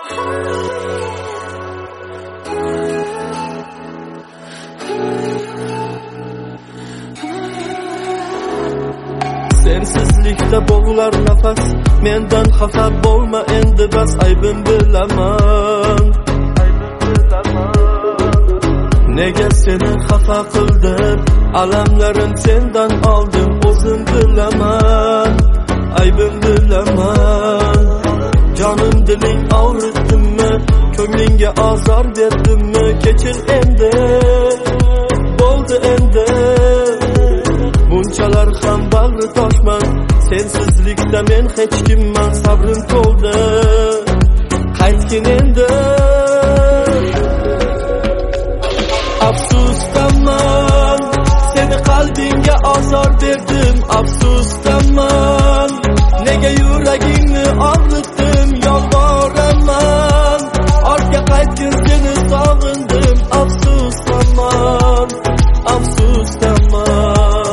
Sensizlikda bo'g'lar nafas, mendan xafa bo'lma endi bas, aybim bilaman. Nega seni xafa qildim, alamlarim sendan oldim, o'zim bilaman, aybim bilaman. Jonim diling og'ritdimmi, ko'nglingga azor berdimmi, kechir endi, bo'ldi endi. Bunchalar ham bag'ri toshman, sensizlikda men hech kimman, sabrim to'ldi, qaytgin endi. Afsusdaman, seni qalbingga azor berdim, afsusdaman, nega yuragingni og'ritdim, yolvoraman, ortga qaytgin, seni sog'indim, afsusdaman, afsusdaman.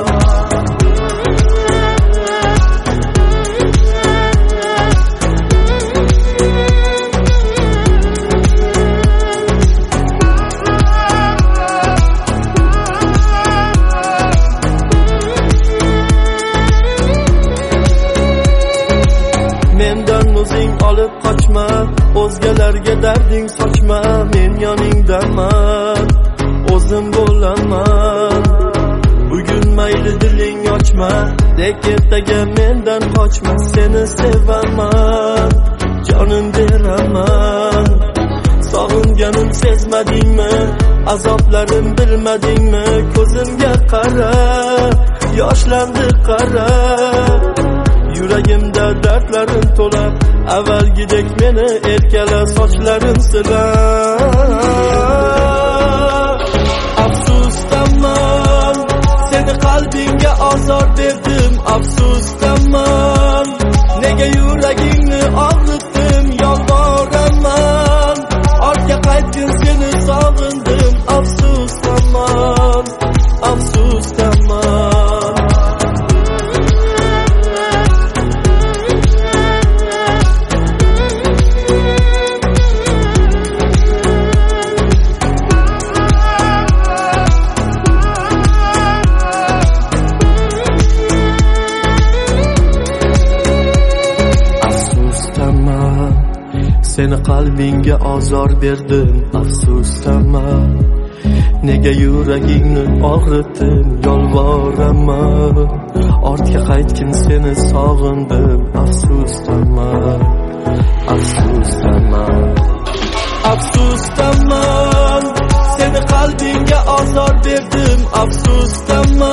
Mendan o'zing olib qochma, o'zgalarga darding sochma, men yoningdaman, o'zim bo'laman. Bugun mayli diling ochma, dek ertaga mendan qochma, seni sevaman, jonim beraman. Sog'inganim sezmadingmi, azoblarim bilmadingmi, ko'zimga qara, yoshlandi qara. Yuragimda dardlarim to'la, avvalgidek meni erkala, sochlarim sila. Afsusdaman, seni qalbingga azor berdim, afsusdaman, nega yuragingni og'ritdim, yolvoraman, ortga qaytgin, seni sog'indim, afsusdaman, afsusdaman. Seni qalbingga azor berdim, afsusdaman, nega yuragingni og'ritdim, yolvoraman, ortga qaytgin, seni sog'indim, afsusdaman, afsusdaman. Afsusdaman, seni qalbingga azor berdim, afsusdaman.